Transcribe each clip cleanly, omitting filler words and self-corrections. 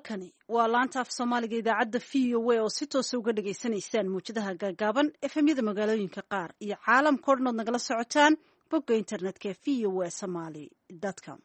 halkani waa laanta af soomaaliga idaacadda VOA oo si toosa uga dhagaysanaysaan muwjadaha gaagaaban efemyada magaalooyinka qaar iyo caalamka o dhan ood nagala socotaan bogga internetka ee VOA somali.com.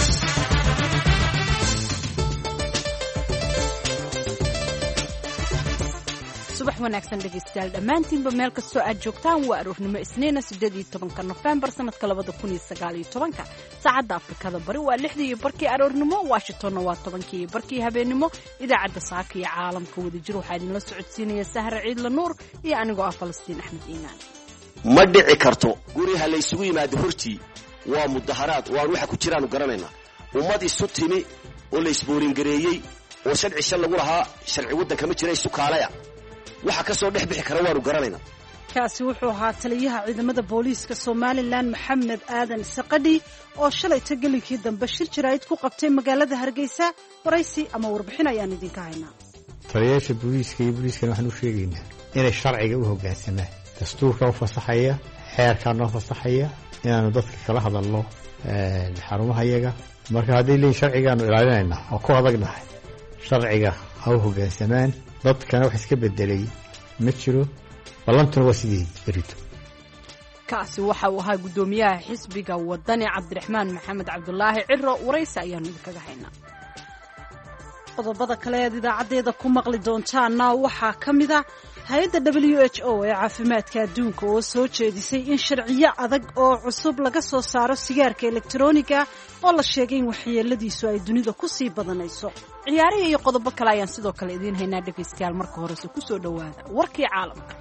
subax wanaagsan dhegaystayaal dhammaantiinba meel kastoo aad joogtaan waa aroornimo isniina 18 Nofeembar sanadka 2019 saacadda Afrikada bari waa 6:00 aroornimo Washingtonna waa 10:00 habeenimo idaacadda saaka iyo caalamka wadajir waxaa idinla socodsiinaya Sahra Ciidla Nuur iyo anigoo ah Falastiin Axmed Iimaan. ma dhici karto guriga la isugu yimaado hortii waa mudaharaad waan waxa ku jiraan garanayna ummad isu timi oo la isboorin gareeyay oo sharci lagu lahaa sharci wadanka ma jiray sukaalaya waxa ka soo dhex bixi kara waanu garanayna. kaasi wuxuu ahaa taliyaha ciidamada booliiska Somaliland Maxamed Aadan Saqadhi oo shalay tagalinkii dambe shir jiraayid ku qabtay magaalada Hargeysa waraysi ama warbixin ayaan idinka haynaa. taliyaha booliiska iyo booliiska waxaan u sheegaynaa inay sharciga u hoggaansamaan dastuurka u fasaxaya xeerka noo fasaxaya inaanu dadka kala hadalno xarumaha iyaga marka haddii leeyahay sharcigaanu ilaalinayna oo ku adagnahay sharciga ha u hoggaansamaan dadkana wax iska bedelay ma jiro ballantuna waa sidii berito. kaasi waxa uu ahaa gudoomiyaha xisbiga wadani Cabdiraxmaan Maxamed Cabdullaahi Ciro waraysi ayaanu idinkaga haynaa. qodobada kale ee idaacadeeda ku maqli doontaana waxaa ka mid ah hay'adda WHO ee caafimaadka adduunka oo soo jeedisay in sharciyo adag oo cusub laga soo saaro sigaarka elektarooniga oo la sheegay in waxyeeladiisu ay dunida ku sii badanayso. ciyaaraha iyo qodobo kale ayaan sidoo kale idiin haynaa dhagaystayaal marka horese ku soo dhawaada warkii caalamka.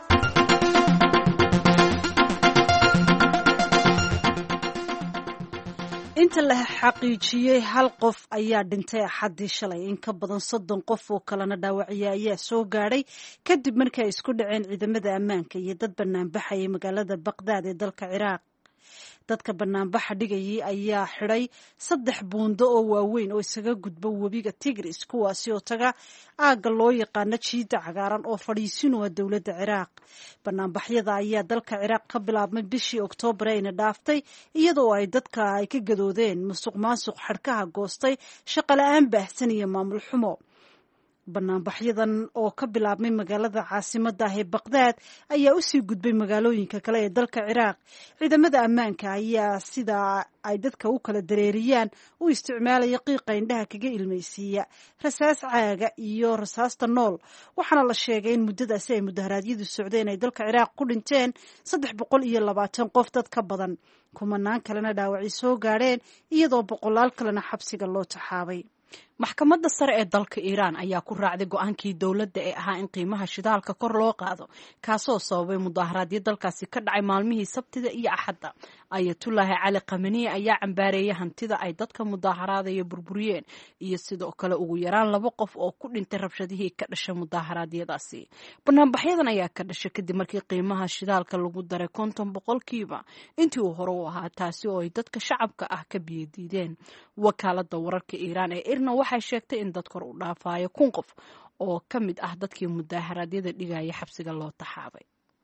inta la xaqiijiyay hal qof ayaa dhintay Axaddii shalay in ka badan 30 qof oo kalena dhaawacyo ayaa soo gaadhay kadib markii ay isku dhaceen ciidamada ammaanka iyo dad banaanbaxay magaalada Baghdad ee dalka Ciraaq. dadka banaanbaxa dhigayay ayaa xidhay 3 buundo oo waaweyn oo isaga gudba webiga Tigris kuwaasi oo taga aagga loo yaqaan jiida cagaaran oo fadhiisin u ah dowladda Ciraaq. banaanbaxyada ayaa dalka Ciraaq ka bilaabmay bishii Oktoobar ayna dhaaftay iyadoo ay dadka ay ka gadoodeen musuqmaasuq xadhkaha goostay shaqo la'aan baahsan iyo maamul xumo. banaanbaxyadan oo ka bilaabmay magaalada caasimadda ah ee Baghdad ayaa u sii gudbay magaalooyinka kale ee dalka Ciraaq. ciidamada ammaanka ayaa sida ay dadka u kala dareeriyaan u isticmaalaya qiiqa indhaha kaga ilmaysiiya rasaas caaga iyo rasaasta nool waxaana la sheegay in muddadaasi ay mudaharaadyadu socdeen ay dalka Ciraaq ku dhinteen 320 qof dad ka badan kumanaan kalena dhaawacyo soo gaadheen iyadoo boqolaal kalena xabsiga loo taxaabay. maxkamadda sare ee dalka Iiraan ayaa ku raacday go'aankii dawladda ee ahaa in qiimaha shidaalka kor loo qaado kaasoo sababay mudaharaadyo dalkaasi ka dhacay maalmihii Sabtida iyo Axadda. Ayatollah Ali Khamenei ayaa cambaareeyay hantida ay dadka mudaharaadaya burburiyeen iyo sidoo kale ugu yaraan 2 qof oo ku dhintay rabshadihii ka dhashay mudaharaadyadaasi. banaanbaxyadan ayaa ka dhashay kadib markii qiimaha shidaalka lagu daray 50% intii uu hore u ahaa taasi oo ay dadka shacabka ah ka biyadiideen. wakaaladda wararka Iiraan ee IRNA waxay sheegtay in dad kor u dhaafayo 1,000 qof oo ka mid ah dadkii mudaharaadyada dhigaya xabsiga loo taxaabay.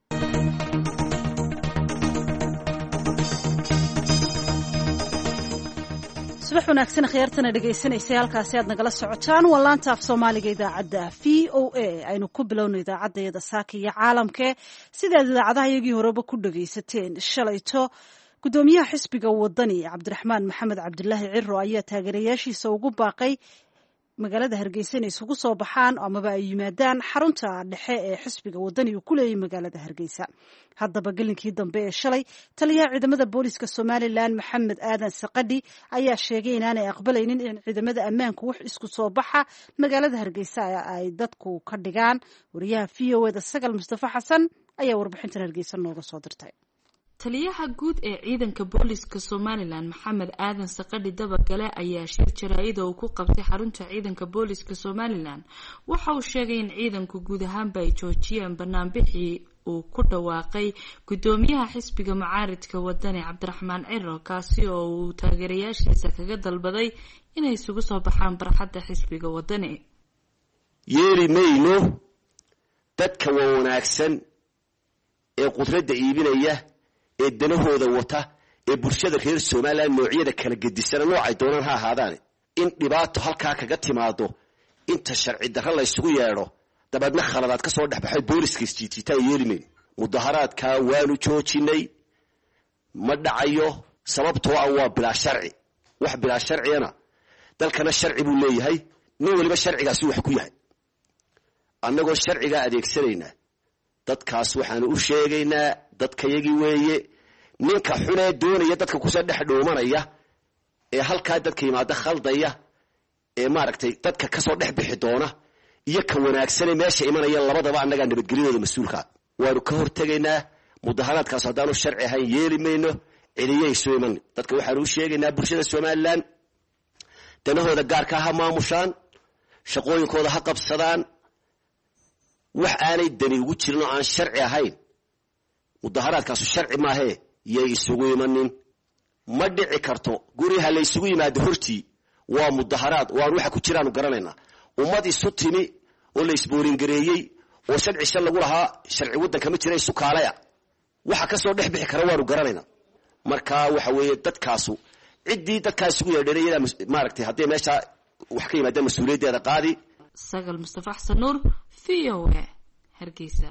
subax wanaagsan khiyaartana dhagaysanaysa halkaasi aad nagala socotaan waa laanta af Soomaaliga idaacadda VOA aynu ku bilowno idaacadeeda saaka iyo caalamka sidaad idaacadaha iyagii horeba ku dhagaysateen shalayto gudoomiyaha xisbiga wadani Cabdiraxmaan Maxamed Cabdullaahi Ciro ayaa taageerayaashiisa ugu baaqay magaalada Hargeysa inay isugu soo baxaan amaba ay yimaadaan xarunta dhexe ee xisbiga wadani uu ku leeyahay magaalada Hargeysa. haddaba galinkii dambe ee shalay taliyaha ciidamada booliiska Somaliland Maxamed Aadan Saqadhi ayaa sheegay inaanay aqbalaynin in ciidamada ammaanku wax isku soo baxa magaalada Hargeysa ay dadku ka dhigaan. wariyaha VOA Sagal Mustafa Xasan ayaa warbixintan Hargeysa nooga soo dirtay. taliyaha guud ee ciidanka booliiska Somaliland Maxamed Aadan Saqadhi dabagale ayaa shir jaraa'id oo ku qabtay xarunta ciidanka booliiska Somaliland waxa uu sheegay in ciidanku guud ahaanba ay joojiyeen banaanbixii uu ku dhawaaqay gudoomiyaha xisbiga mucaaridka wadani Cabdiraxmaan Ciro kaasi oo uu taageerayaashiisa kaga dalbaday inay isugu soo baxaan barxadda xisbiga wadani. yeeri mayno dadka wanaagsan ee qudradda iibinaya ee danahooda wata ee bulshada reer Soomaaliland noocyada kala gedisan noocay doonaan ha ahaadaan in dhibaato halka kaga timaado inta sharci darro la isugu yeedho dabeedna khaladaad ka soo dhex baxay booliska isjiijiitaa yeelimayn mudaharaadkaa waanu joojinay ma dhacayo sababtoo ah waa bilaa sharci wax bilaa sharciyana dalkana sharci buu leeyahay nin waliba sharcigaasi wax ku yahay annagoo sharcigaa adeegsanaynaa dadkaas waxaanu u sheegaynaa dadkayagii weeye ninka xunee doonaya dadka kusoo dhex dhoomanaya ee halkaa dadka yimaada khaldaya ee maaragtay dadka kasoo dhex bixi doona iyo ka wanaagsanee meesha imanaya labadaba annagaa nabadgelyadooda mas-uulkaa waanu ka hortegaynaa mudaharaadkaas haddaanu sharci ahayn yeeli mayno celiyay soo iman dadka waxaanu u sheegaynaa bulshada somalilan danahooda gaarka ha maamushaan shaqooyinkooda ha qabsadaan wax aanay dani ugu jirin oo aan sharci ahayn mudaharaadkaasu sharci maahee yay isugu imanin ma dhici karto guriha la isugu yimaado hortii waa mudaharaad waan waxa ku jiraanu garanaynaa ummad isu timi oo la isbooringareeyey oo sharci shan lagu lahaa sharci waddanka ma jira isu kaalaya waxa ka soo dhex bixi kara waanu garanaynaa marka waxa weeye dadkaasu ciddii dadkaa isugu yeedhanayada maaragtay haddii meesha wax ka yimaadaan mas-uuliyaddeeda qaadi sagal mustafa xasan nuur VOA Hargeysa.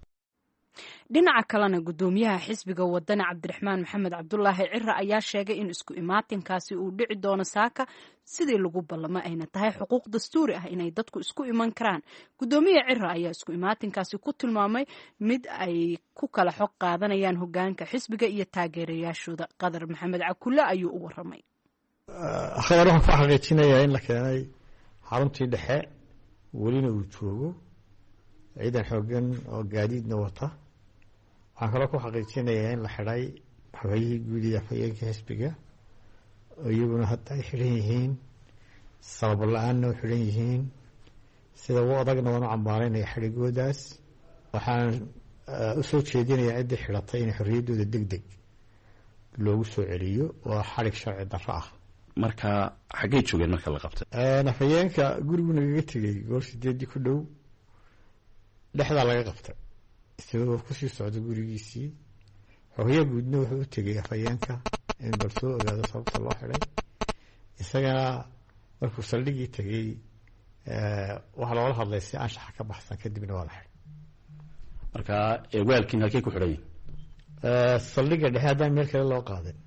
dhinaca kalena gudoomiyaha xisbiga wadani cabdiraxmaan maxamed cabdulaahi cira ayaa sheegay in isku imaatinkaasi uu dhici doono saaka sidii lagu ballamo ayna tahay xuquuq dastuuri ah inay dadku isku iman karaan gudoomiyaha cira ayaa isku imaatinkaasi ku tilmaamay mid ay ku kala xog qaadanayaan hogaanka xisbiga iyo taageerayaashooda qadar maxamed cakulle ayuu u waramay khabar waxaan ku xaqiijinayaa in la keenay xaruntii dhexe welina uu joogo ciidan xoogan oo gaadiidna wata waxaan kaloo ku xaqiijinayaa in la xidhay xogayihii guud iyo afhayeenka xisbiga oo iyaguna hadda ay xidhan yihiin sabab la-aanna u xidhan yihiin sida u adagna waan u cambaaraynaya xidhigoodaas waxaan u soo jeedinayaa ciddii xidhatay in xorriyaddooda deg deg loogu soo celiyo waa xadhig sharci darro ah marka xaggay joogeen marka la qabtay afhayeenka gurigu nagaga tegey goor 8 ku dhow dhexdaa laga qabtay isagoo kusii socda gurigiisii xogayaa guudna wuxuu u tegey afhayeenka in bal soo ogaado sababta loo xidhay isagana markuu saldhigii tegey waxaa loola hadlay si anshaxa ka baxsan kadibna waa la xidhay marka waalkiin halkay ku xidhan yihin saldhiga dhexe haddaan meel kale loo qaadin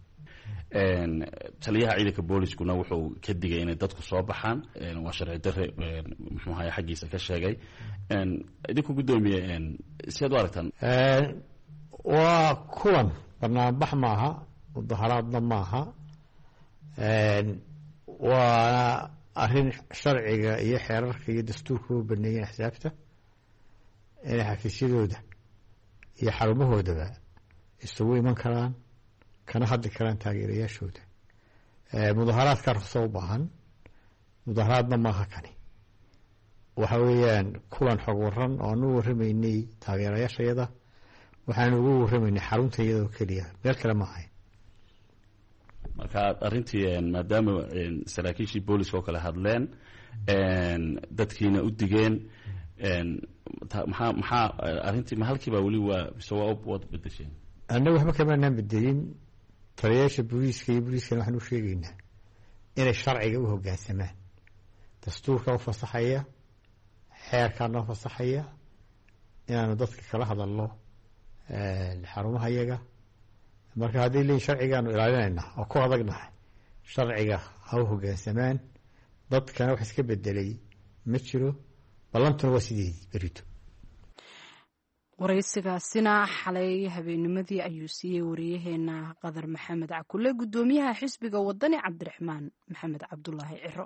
taliyaha ciidanka booliskuna wuxuu ka digay inay dadku soo baxaan waa sharci darre muxuu ahaay xaggiisa ka sheegay idinku gudoomiye sidaad u aragtaan waa kulan barnaamijbax maaha mudaharaadna maaha waana arrin sharciga iyo xeerarka iyo dastuurka u baneeyeen axsaabta inay xafiisyadooda iyo xarumahoodaba isugu iman karaan kana hadli karaan taageerayaashooda mudaharaadka ruqsa u baahan mudaharaadna maaha kani waxa weeyaan kulan xog waran oo aan u warramaynay taageerayaashayada waxaan ugu warramaynay xarunta iyadoo keliya meel kale ma ahayn marka arrintii maadaama saraakiishii booliska oo kale hadleen dadkiina u digeen maxaa arrintii ma halkiiba weli waa mise waad bedesheen annaga waxba kamaanaan bedelin taliyayaasha booliiska iyo booliiskana waxaan u sheegaynaa inay sharciga u hoggaansamaan dastuurka u fasaxaya xeerkaa noo fasaxaya inaanu dadka kala hadalno xarumaha iyaga marka hadday leeyihin sharcigaanu ilaalinaynaa oo ku adagnahay sharciga ha u hoggaansamaan dadkana wax iska bedelay ma jiro ballantuna waa sideedii berito waraysigaasina xalay habeennimadii ayuu siiyey wariyaheena qadar maxamed cakulle gudoomiyaha xisbiga wadani cabdiraxmaan maxamed cabdulaahi ciro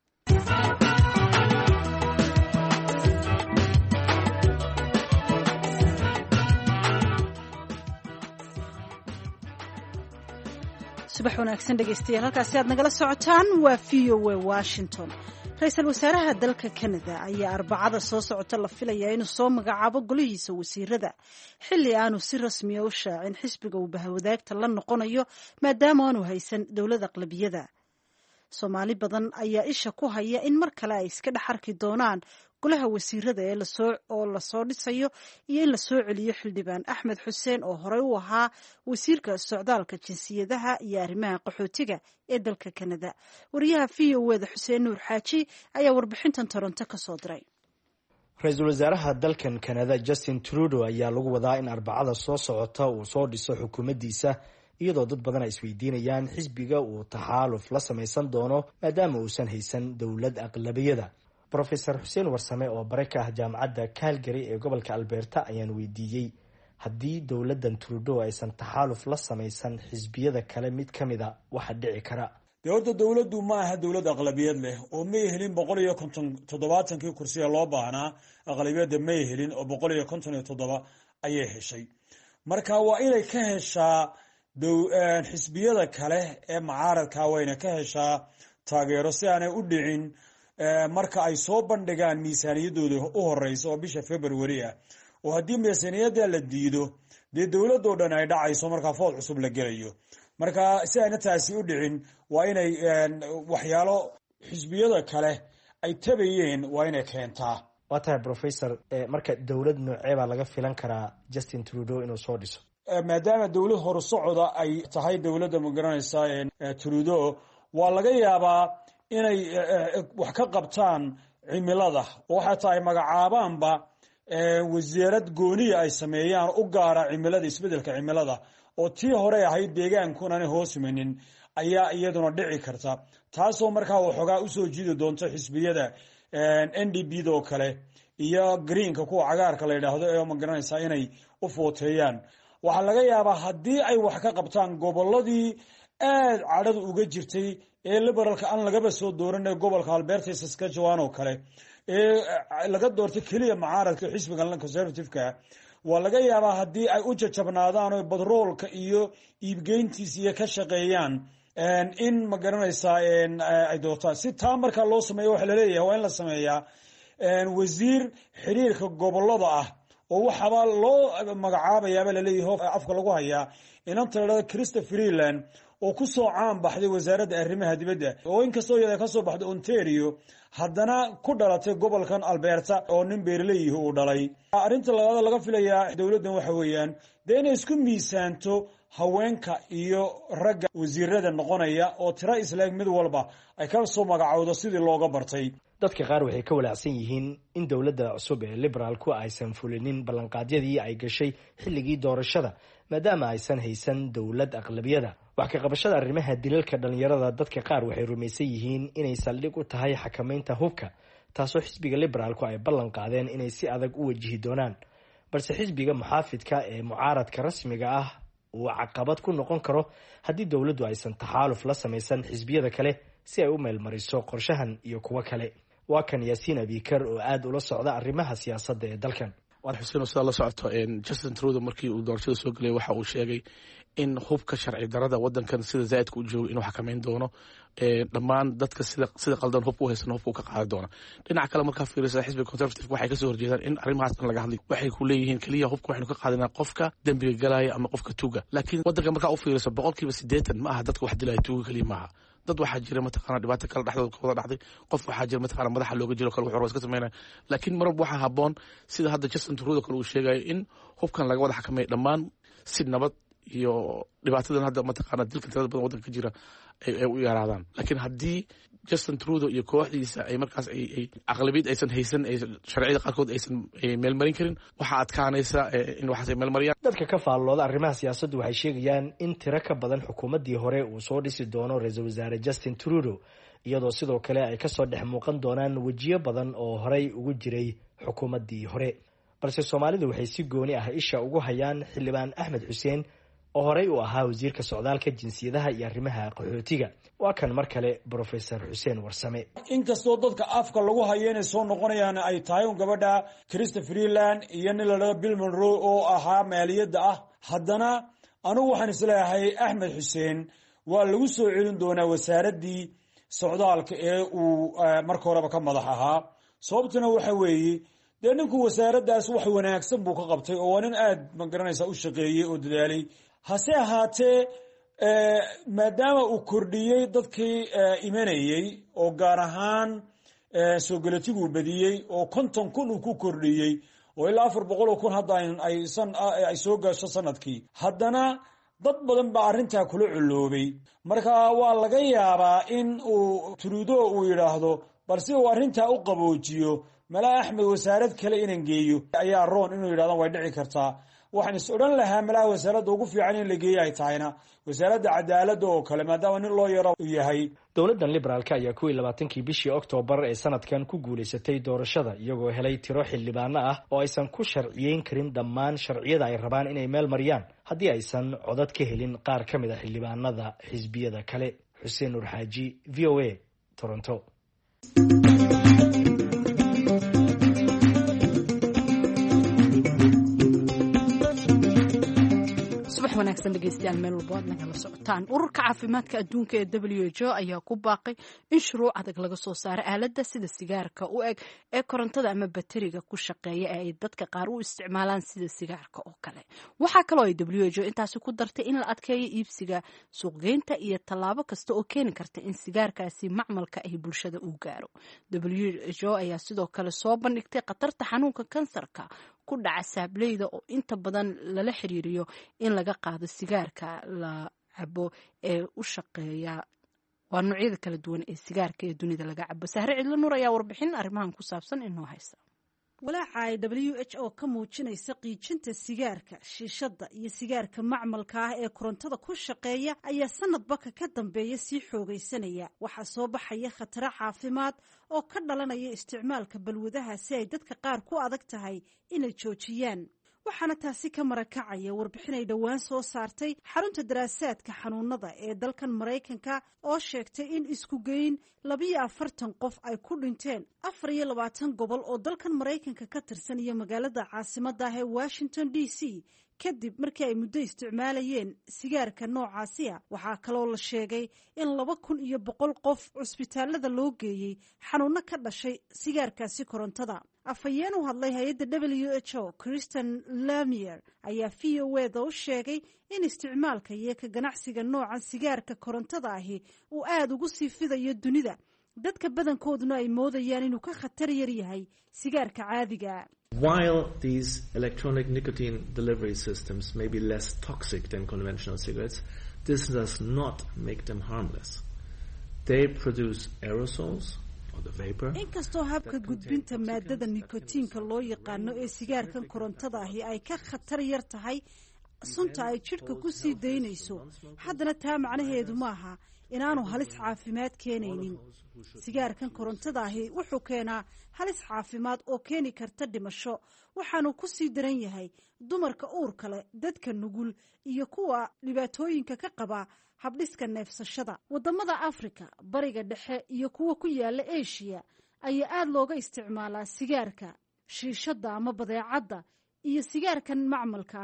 subax wanaagsan dhegeystayaal halkaasi aad nagala socotaan waa VOA Washington ra-iisul wasaaraha dalka Canada ayaa arbacada soo socota la filayaa inuu soo magacaabo golihiisa wasiirada xilli aanu si rasmi ah u shaacin xisbiga uu bahawadaagta la noqonayo maadaama aanu haysan dowlad aqlabiyada soomaali badan ayaa isha ku haya in mar kale ay iska dhex arki doonaan golaha wasiirada oo lasoo dhisayo iyo in lasoo celiyo xildhibaan axmed xuseen oo horey u ahaa wasiirka socdaalka jinsiyadaha iyo arrimaha qaxootiga ee dalka kanada. wariyaha v o eda xuseen nuur xaaji ayaa warbixintan toronto ka soo diray. ra-iisul wasaaraha dalkan kanada Justin Trudeau ayaa lagu wadaa in arbacada soo socota uu soo dhiso xukuumaddiisa, iyadoo dad badan ay isweydiinayaan xisbiga uu taxaaluf la samaysan doono maadaama uusan haysan dowlad aqlabiyada. Professor Xuseen Warsame oo bare ka ah jaamacadda Calgary ee gobolka Alberta ayaan weydiiyey haddii dowladdan Trudeau aysan taxaaluf la samaysan xisbiyada kale mid ka mida waxa dhici kara. horta dowladdu ma aha dowlad aqlabiyad leh oo may helin 157 kursiga loo baahnaa. aqlabiyadda may helin oo 157 ayay heshay. marka waa inay ka heshaa xisbiyada kale ee mucaaradka wayna ka heshaa taageero si aanay u dhicin marka ay soo bandhigaan miisaaniyadooda u horeysa oo bisha February ah. oo haddii miisaaniyada la diido dee dowladoo dhan ay dhacayso markaa food cusub la gelayo. marka si ayna taasi u dhicin waa inay waxyaalo xisbiyada kale ay tabayeen waa inay keentaa. waa tahay professor, marka dowlad noocee baa laga filan karaa Justin Trudeau inuu soo dhiso? maadaama dowlad horusocda ay tahay dowladda magaranaysa Trudeau, waa laga yaabaa inay wax ka qabtaan cimilada oo xataa ay magacaabaanba wasiirad gooniya ay sameeyaan u gaara cimilada, isbedelka cimilada, oo tii hore ahayd deegaankuna hoos imanin ayaa iyaduna dhici karta. taasoo markaa waxoogaa usoo jiidi doonto xisbiyada NDP oo kale iyo greenka kuwa cagaarka la yidhaahdo ee magaranaysa inay u footeeyaan. waxaa laga yaabaa haddii ay wax ka qabtaan goboladii aad cadhada uga jirtay ee liberalka aan lagaba soo dooran ee gobolka Alberta iyo Saskatchewan oo kale ee laga doortay kaliya mucaaradka xisbiga conservative-ka, waa laga yaabaa haddii ay u jajabnaadaan oo badroolka iyo iibgeyntiisa iyo ka shaqeeyaan in magaranaysa ay doortaan. si taa markaa loo sameeyo waxa la leeyahay waa in la sameeyaa wasiir xiriirka gobolada ah oo waxaba loo magacaabayaaba la leeyahay afka lagu hayaa inanta la yiraahdo Christopher Freeland oo ku soo caan baxday wasaaradda arrimaha dibadda, oo inkastoo iyada ka soo baxday Ontario haddana ku dhalatay gobolkan Alberta oo nin beeraley uu dhalay. arrinta laga filayaa dowladdan waxa weeyaan dee inay isku miisaanto haweenka iyo ragga wasiirada noqonaya oo tira islaag mid walba ay ka soo magacowdo sidii looga bartay. dadka qaar waxay ka walaacsan yihiin in dowladda cusub ee liberaalku aysan fulinin ballanqaadyadii ay gashay xilligii doorashada maadaama aysan haysan dowlad aqlabiyada. wax ka qabashada arrimaha dilalka dhalinyarada dadka qaar waxay rumaysan yihiin inay saldhig u tahay xakamaynta hubka, taasoo xisbiga liberaalku ay ballan qaadeen inay si adag u wajihi doonaan. balse xisbiga muxaafidka ee mucaaradka rasmiga ah uu caqabad ku noqon karo haddii dowladdu aysan taxaaluf la samaysan xisbiyada kale si ay u meelmariso qorshahan iyo kuwo kale. waa kan Yaasiin Abikar oo aad ula socda arrimaha siyaasadda ee dalkan. waan xuseen sida la socoto Justin Trudeau markii uu doorashada soo galay waxa uu sheegay in hubka sharci darada wadankan sida zaidka u joogo inuu xakameyn doono dhammaan dadka sida qaldan hubka u haysan hubka ka qaadi doona. dhinaca kale markaa fiirisa xisbiga conservative waxay ka soo horjeedaan in arrimahaas laga hadlay. waxay ku leeyihiin kaliya hubka waxaynu ka qaadanaa qofka dambiga galaya ama qofka tuuga, laakiin wadanka markaa u fiirisa 80% ma aha dadka wax dilaya tuuga kaliya maaha. dad waxaa jira mataqaana dhibaato kala dhexdooda wada dhacday, qof waxaa jira mataqaana madaxa looga jiro kale wuxuu iska sameynaa. laakiin marba waxaa haboon sida hadda Justin Trudeau kale uu sheegayo in hubkan laga wada xakameeyo dhammaan si nabad iyo dhibaatadan hadda mataqaana dilka tirada badan wadanka ka jira ay u yaraadaan. laakiin haddii Justin Trudeau iyo kooxdiisa ay markaas ay aqlabiyad aysan haysan sharciyada qaarkood aysan meelmarin karin, waxaa adkaanaysa in waxaas ay meelmariyaan. dadka ka faallooda arrimaha siyaasaddu waxay sheegayaan in tiro ka badan xukuumaddii hore uu soo dhisi doono ra-iisul wasaare Justin Trudeau, iyadoo sidoo kale ay kasoo dhex muuqan doonaan wejiyo badan oo horey ugu jiray xukuumaddii hore. balse Soomaalidu waxay si gooni ah isha ugu hayaan xildhibaan Axmed Xuseen oo horey u ahaa wasiirka socdaalka jinsiyadaha iyo arrimaha qaxootiga. waa kan mar kale Professor Xuseen Warsame. inkastoo dadka afka lagu hayo inay soo noqonayaan ay tahay gabadha Christopher Freeland iyo nin la yiraahdo Bill Monroe oo ahaa maaliyadda ah, haddana anigu waxaan isleeyahay Axmed Xuseen waa lagu soo celin doonaa wasaaradii socdaalka ee uu marka horeba ka madax ahaa. sababtuna waxa weeye dee ninku wasaaraddaas wax wanaagsan buu ka qabtay oo nin aad ma garanaysa u shaqeeyay oo dadaalay. hase ahaatee maadaama uu kordhiyey dadkii imanayey oo gaar ahaan soo galatiguu badiyey oo 50,000 uu ku kordhiyey oo ilaa 400,000 hadda ay soo gasho sanadkii haddana dad badan baa arrintaa kula culoobay marka waa laga yaabaa in uu Trudeau uu yidhaahdo balse uu arrintaa u qaboojiyo mala Axmed wasaarad kale inaan geeyo ayaa roon inuu yidhaahdo way dhici kartaa waxaan is odhan lahaa malaha wasaaradda ugu fiican in la geeyo ay tahayna wasaaradda cadaaladda oo kale maadaama nin loo yaro u yahay dowladdan liberaalka ayaa 21 bishii Oktoobar ee sanadkan ku guuleysatay doorashada iyagoo helay tiro xildhibaano ah oo aysan ku sharciyeyn karin dhammaan sharciyada ay rabaan inay meel mariyaan haddii aysan codad ka helin qaar ka mid ah xildhibaanada xisbiyada kale. Xuseen Nur Xaaji, VOA, Toronto. wanaagsan dhegeystayaal meel walba aad nagala socotaan. Ururka caafimaadka adduunka ee WHO ayaa ku baaqay in shuruuc adag laga soo saaro aaladda sida sigaarka u eg ee korontada ama bateriga ku shaqeeya ee ay dadka qaar u isticmaalaan sida sigaarka oo kale. Waxaa kaloo ay WHO intaasi ku dartay in la adkeeyo iibsiga, suuqgeynta iyo tallaabo kasta oo keeni karta in sigaarkaasi macmalka ay bulshada u gaaro. WHO ayaa sidoo kale soo bandhigtay khatarta xanuunka kansarka ku dhaca saableyda oo inta badan lala xiriiriyo in laga qaado sigaarka la cabo ee u shaqeeya waa noocyada kala duwan ee sigaarka ee dunida laga cabo. Sahre Cidlo Nuur ayaa warbixin arrimahan ku saabsan inoo haysa. walaaca ay WHO ka muujinaysa qiijinta sigaarka, shiishada iyo sigaarka macmalka ah ee korontada ku shaqeeya ayaa sanadba ka dambeeya sii xoogaysanaya. Waxaa soo baxaya khataro caafimaad oo ka dhalanaya isticmaalka balwadaha si ay dadka qaar ku adag tahay inay joojiyaan. waxaana taasi ka marakacaya warbixin ay dhowaan soo saartay xarunta daraasaadka xanuunada ee dalkan Mareykanka oo sheegtay in isku geyn 42 qof ay ku dhinteen 24 gobol oo dalkan Mareykanka ka tirsan iyo magaalada caasimadda ah ee Washington DC kadib markii ay muddo isticmaalayeen sigaarka noocaasi ah. Waxaa kaloo la sheegay in 2,100 qof cusbitaalada loo geeyey xanuuno ka dhashay sigaarkaasi korontada. afhayeen u hadlay hay'adda WHO Kristen Lamier ayaa VOA u sheegay in isticmaalka iyo ka ganacsiga noocan sigaarka korontada ahi uu aad ugu sii fidayo dunida, dadka badankooduna ay moodayaan inuu ka khatar yar yahay sigaarka caadiga. While these electronic nicotine delivery systems may be less toxic than conventional cigarettes, this does not make them harmless. They produce aerosols. inkastoo habka gudbinta maadada nikotiinka loo yaqaano ee sigaarkan korontada ahi ay ka khatar yar tahay sunta ay jidhka ku sii daynayso, haddana taa macnaheedu maaha inaanu halis caafimaad keenaynin. sigaarkan korontada ahi wuxuu keenaa halis caafimaad oo keeni karta dhimasho, waxaanu ku sii daran yahay dumarka uurka leh, dadka nugul iyo kuwa dhibaatooyinka ka qaba habdhiska neefsashada. wadamada Afrika, bariga dhexe iyo kuwa ku yaala Asia ayaa aad looga isticmaalaa sigaarka, shiishada ama badeecada iyo sigaarkan macmalka.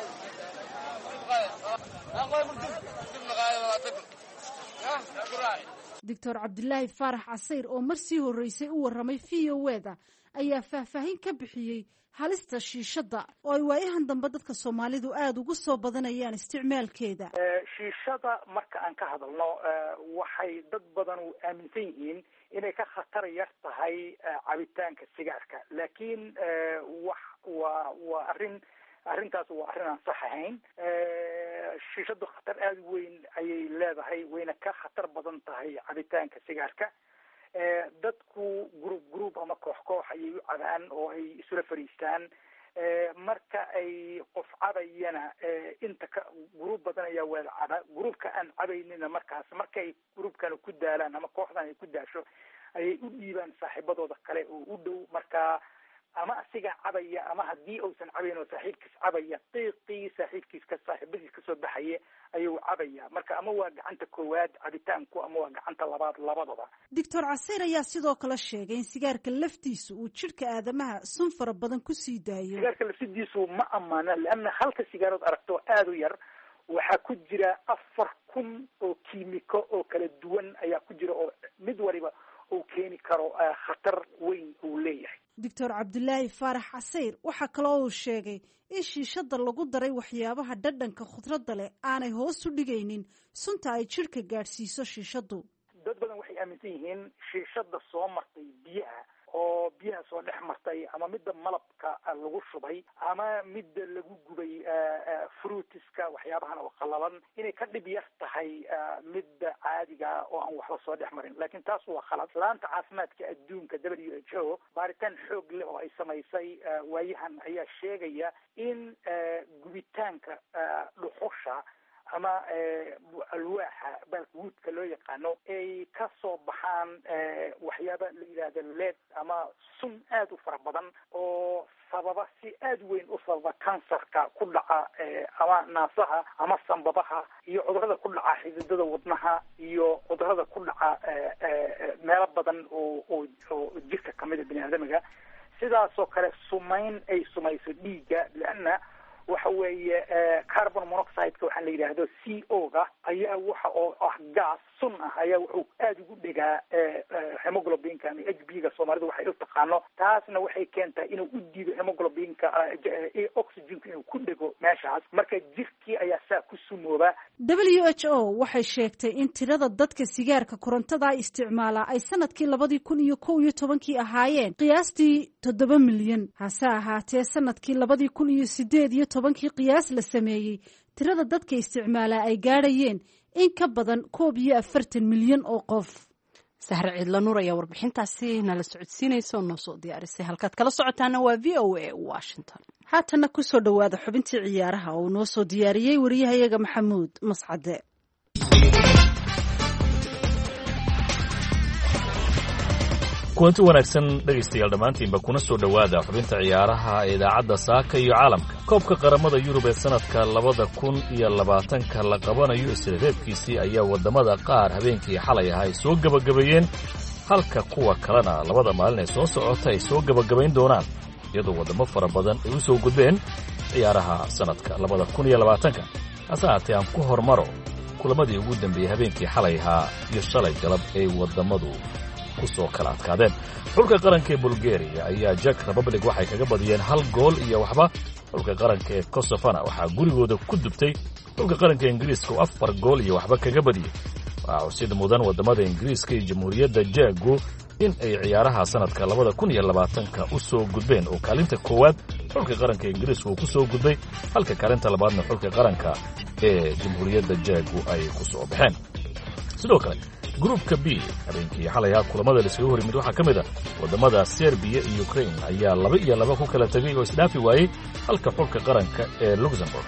Dr. Cabdilaahi Faarax Casayr oo marsii horeysay u waramay VOA ayaa faahfaahin ka bixiyey halista shiishada oo ay waayahan dambe dadka Soomaalidu aad ugu soo badanayaan isticmaalkeeda. shiishada marka aan ka hadalno waxay dad badan u aaminsan yihiin inay ka khatar yar tahay cabitaanka sigaarka, laakiin waa arrintaas waa arrin aan sax ahayn. shiishadu khatar aada weyn ayay leedahay, wayna ka khatar badan tahay cabitaanka sigaarka. dadku group ama koox ayay u cabaan oo ay isula fadhiistaan. marka ay qof cabayana inta group badan ayaa wada caba. groupka aan cabaynina markay groupkan ku daalaan ama kooxdan ay ku daasho ayay u dhiibaan saaxiibadooda kale oo u dhow. marka ama asiga cabaya ama haddii uusan cabayn oo saaxiibkiis cabaya, qiiqii saaxiibadiis kasoo baxaya ayuu cabaya. marka ama waa gacanta koowaad cabitaanku ama waa gacanta labaad labadaba. Dr. Casayr ayaa sidoo kale sheegay in sigaarka laftiisu uu jidhka aadamaha sun fara badan ku sii daayo. sigaarka laftiisu ma ammaana, leanna halka sigaarood aragto aad u yar waxaa ku jira 4,000 oo kiimiko oo kala duwan ayaa ku jira oo mid waliba uu keeni karo khatar weyn uu leeyahay. Dr. doctor cabdulaahi faarax casayr waxaa kaloo uu sheegay in shiishada lagu daray waxyaabaha dhadhanka khudradda leh aanay hoos u dhigaynin sunta ay jidhka gaadhsiiso shiishadu. dad badan waxay aaminsan yihiin shiishada soo martay biyaha oo biyaha soo dhex martay ama midda malabka lagu shubay ama midda lagu gubay fruitiska waxyaabahan oo qallalan inay ka dhib yar tahay midda caadiga oo aan waxba soo dhex marin. laakiin taas waa khalad. laanta caafimaadka adduunka WHO baaritaan xoog leh oo ay samaysay waayahan ayaa sheegaya in gubitaanka dhuxusha ama alwaaxa balkwoodka loo yaqaano ay ka soo baxaan waxyaaba la yidhaahdo lead ama sun aada u fara badan oo sababa si aada weyn u sababa kansarka ku dhaca ama naasaha ama sanbabaha iyo cudurada ku dhaca xididada wadnaha iyo cudurada ku dhaca meelo badan oo jirka kamida bini aadamiga. sidaasoo kale sumayn ay sumayso dhiigga leanna waxa weeye carbon monoxide-ka waxaa la yidhaahdo CO-ga ayaa waxa oo ah gaas sun ah ayaa wuxuu aada ugu dhegaa hemoglobinka ama HB-ga Soomaalidu waxay u taqaano. taasna waxay keentaa inuu u diido hemoglobinka oxygen inuu ku dhego meeshaas, marka jirkii ayaa saa ku sumooba. WHO waxay sheegtay in tirada dadka sigaarka korontada isticmaala ay sanadkii 2011 ahaayeen qiyaastii 7 milyan. hase ahaatee sanadkii 2018 qiyaas la sameeyey tirada dadka isticmaala ay gaadhayeen in ka badan 41 milyan oo qof. sahre ciidla nuur ayaa warbixintaasi nala socodsiinaysa oo noo soo diyaarisay. halkaad kala socotaana waa VOA Washington. haatana kusoo dhowaada xubintii ciyaaraha oo noo soo diyaariyey wariyahayaga maxamuud mascade. kulanti wanaagsan dhegaystayaal dhammaantiinba kuna soo dhowaada xubinta ciyaaraha ee idaacadda saaka iyo caalamka. koobka qaramada yurub ee sanadka 2020 la qabanayo isreebkiisii ayaa waddamada qaar habeenkii xalay ahaa ay soo gebagabeeyeen, halka kuwa kalena labada maalin ee soo socota ay soo gebagabayn doonaan, iyadoo waddamo fara badan ay u soo gudbeen ciyaaraha sanadka 2020. hase haatee aan ku hormaro kulamadii ugu dambeeyey habeenkii xalay ahaa iyo shalay galab ay waddamadu kusoo kala adkaadeen. xulka qaranka ee Bulgaria ayaa Czech Republic waxay kaga badiyeen 1 gool iyo waxba. xulka qaranka ee Kosovana waxaa gurigooda ku dubtay xulka qaranka Ingiriiska oo 4 gool iyo waxba kaga badiyay. waxaa xusid mudan waddamada Ingiriiska iyo Jamhuuriyadda Jago in ay ciyaaraha sanadka 2020 u soo gudbeen oo kaalinta koowaad xulka qaranka Ingiriiska uu ku soo gudbay, halka kaalinta labaadna xulka qaranka ee Jamhuuriyadda Jago ay ku soo baxeen. sidoo kale gruupka B habeenkii xalay kulamada la isugu horimid waxaa ka mid ah waddamada Serbia iyo Ukraine ayaa 2-2 ku kala tagay oo isdhaafi waayey, halka xulka qaranka ee Luxembourg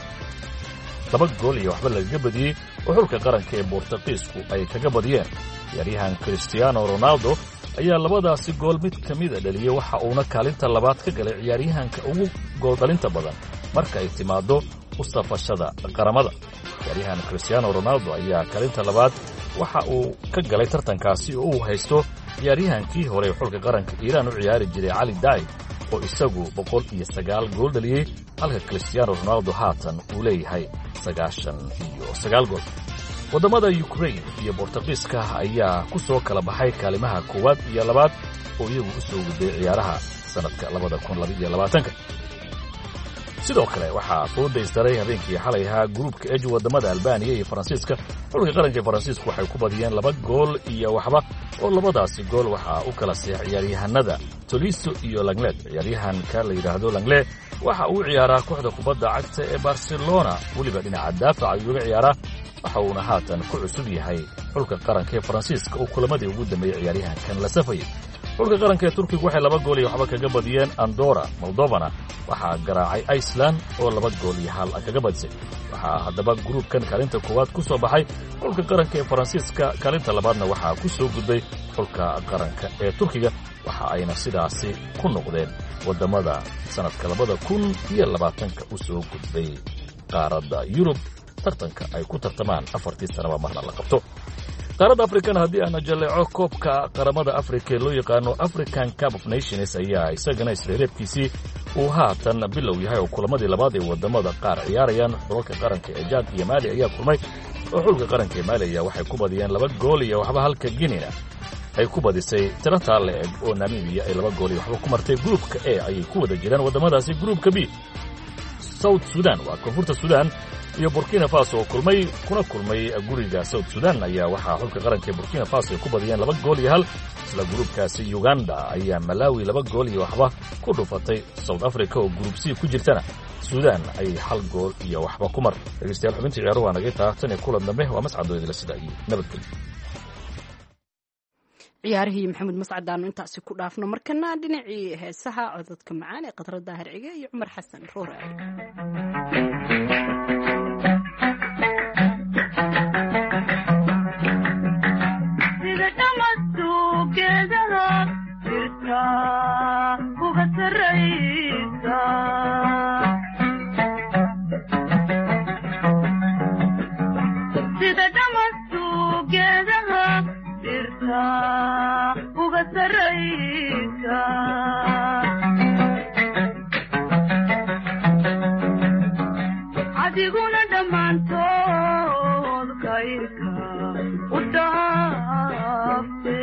2 gool iyo waxba lagaga badiyey oo xulka qaranka ee Boortaqiisku ay kaga badiyeen. ciyaaryahan Cristiano Ronaldo ayaa labadaasi gool mid ka mid a dhaliyey, waxa uuna kaalinta labaad ka galay ciyaaryahanka ugu gool dhalinta badan marka ay timaado u safashada qaramada. ciyaaryahan Cristiano Ronaldo ayaa kaalinta labaad waxa uu ka galay tartankaasi oo uu haysto ciyaaryahankii hore xulka qaranka Iiraan u ciyaari jiray Cali Daei oo isagu 109 gool dhaliyey, halka Cristiano Ronaldo haatan uu leeyahay 99 gool. waddamada Ukraine iyo Boortaqiiska ayaa ku soo kala baxay kaalimaha koowaad iyo labaad oo iyagu u soo gudbay ciyaaraha sanadka 2020. sidoo kale waxaa foodaystaray habeenkii xalay ahaa gruupka H waddamada Albania iyo Faransiiska. xulka qaranka ee Faransiisku waxay ku badiyeen 2 gool iyo waxba, oo labadaasi gool waxaa u kala seex ciyaaryahanada Tolisso iyo Langley. ciyaaryahanka la yidhaahdo Langley waxa uu ciyaaraa kooxda kubadda cagta ee Barcelona, weliba dhinaca daafaca ayuu uga ciyaaraa, waxa uuna haatan ku cusub yahay xulka qaranka ee Faransiiska oo kulamadii ugu dambeeyey ciyaaryahankan la safayay. xulka qaranka ee Turkiga waxay 2 gool iyo waxba kaga badiyeen Andorra. Moldovana waxaa garaacay Iceland oo 2 gool iyo 1 kaga badisay. waxaa haddaba gruupkan kaalinta koowaad ku soo baxay xulka qaranka ee Faransiiska, kaalinta labaadna waxaa ku soo gudbay xulka qaranka ee Turkiga, waxa ayna sidaasi ku noqdeen waddamada sanadka 2020 u soo gudbay qaaradda Yurub, tartanka ay ku tartamaan 4 sanaba marna la qabto. qaaradda Afrikana haddii aan jaleeco koobka qaramada Afrika ee loo yaqaano African Cup of Nations ayaa isagana isreebkiisii uu haatan bilow yahay oo kulamadii labaad ee waddamada qaar ciyaarayaan. xulka qaranka ee Chad iyo Mali ayaa kulmay oo xulka qaranka ee Mali ayaa waxay ku badiyeen 2 gool iyo waxba, halka Guinea ay ku badisay tiro taale eg oo Namibia ay 2 gool iyo waxba ku martay gruupka A ayay ku wada jiraan wadamadaasi. Gruupka B South Sudan waa koonfurta Sudan iyo Burkina Faso oo kulmay guriga South Sudan ayaa waxaa xulka qaranka ee Burkina Faso ku badiyeen 2 gool iyo 1. isla gruupkaasi Uganda ayaa Malawi 2 gool iyo waxba ku dhufatay South Africa oo gruup C ku jirtana Sudan ay 1 gool iyo waxba ku mar. Dhageystayaal xubintii ciyaaruhu waa naga taatan kulan dambe waa mascadooda la sida iyo nabadgelyo. ciyaarihii maxamed mascad aanu intaasi ku dhaafno markana dhinacii heesaha codadka macaan ee Qadra Daahir Cige iyo Cumar Xasan Roore. adiguna dhammaantood kayrka u dhaafte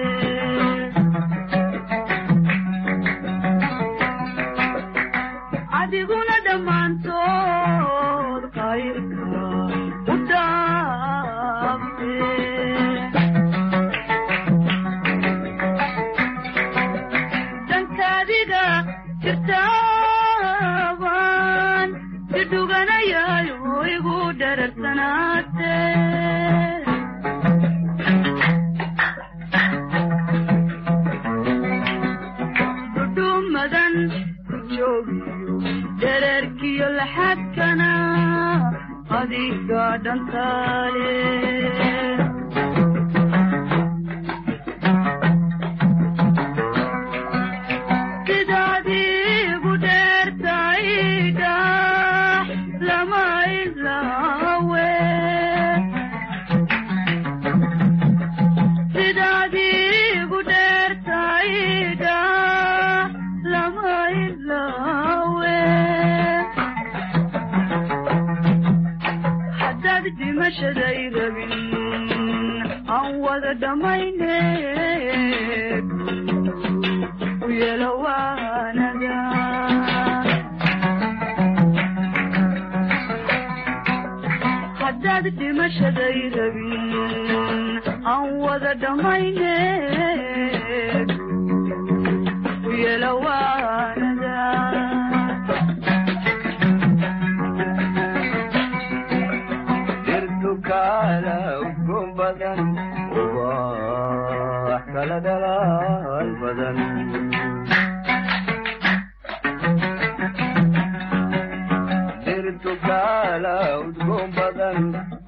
adiguna dhammaantood kayrka u dhaafte dankaadiga jirtaaban iduganayayo igu dhararsanaate dhudhumadan ku joogiyo dhererkiyo laxadkana adiga dhantaale dimashday rabin aan wada dhamayne u yeelo waanaga haddaad dhimashaday rabin aan wada dhamayne u yeelo waanaga kala ugun badan wax kala dhalal badan dirtu kala ugun badan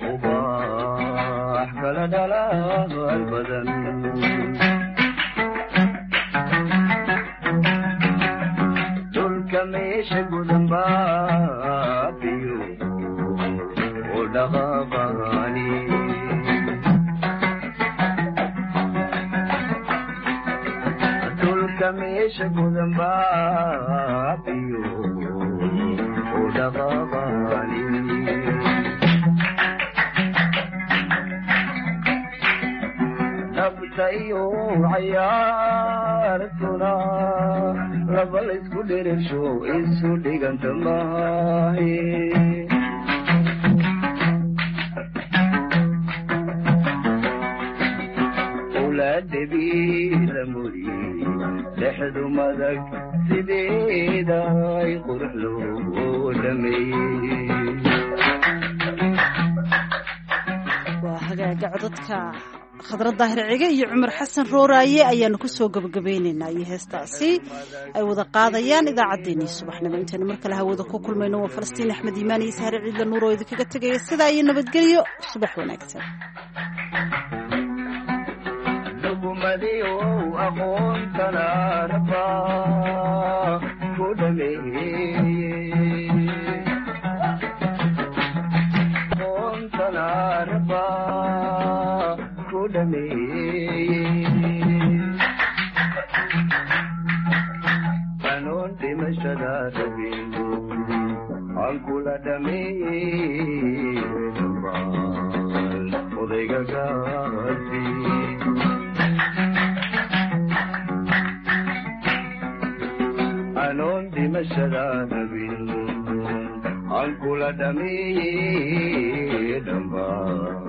wax kala dhalal badan dulka meesha gudan baabiyo dhaqaaqani dulka meesha gudan baabiyo dhaqaaqani nabtayo cayaartuna laba la isku dheresho isu dhiganta maahe debiila muri dhexdu madag sideeda ay qurux loo dhameeyey waa hagaaga codadka Khadra Daahir Cige iyo Cumar Xasan Rooraaye ayaanu ku soo gabagabeynaynaa iyo heestaasi ay wada qaadayaan idaacadeennii subaxnimo intaanu mar kale hawada ku kulmayno waa Falastiin Axmed Iimaan iyo Sahre Ciidla Nuur oo idinkaga tagaya sidaa iyo nabadgelyo subax wanaagsan madiyo aqoontana raba ku dhameeyey aqoontana raba ku dhameeyey qanoon dhimashada rabin aan kula dhameeyey odayga gaasi dhimashada rabin aan kula dhameeye dhambaa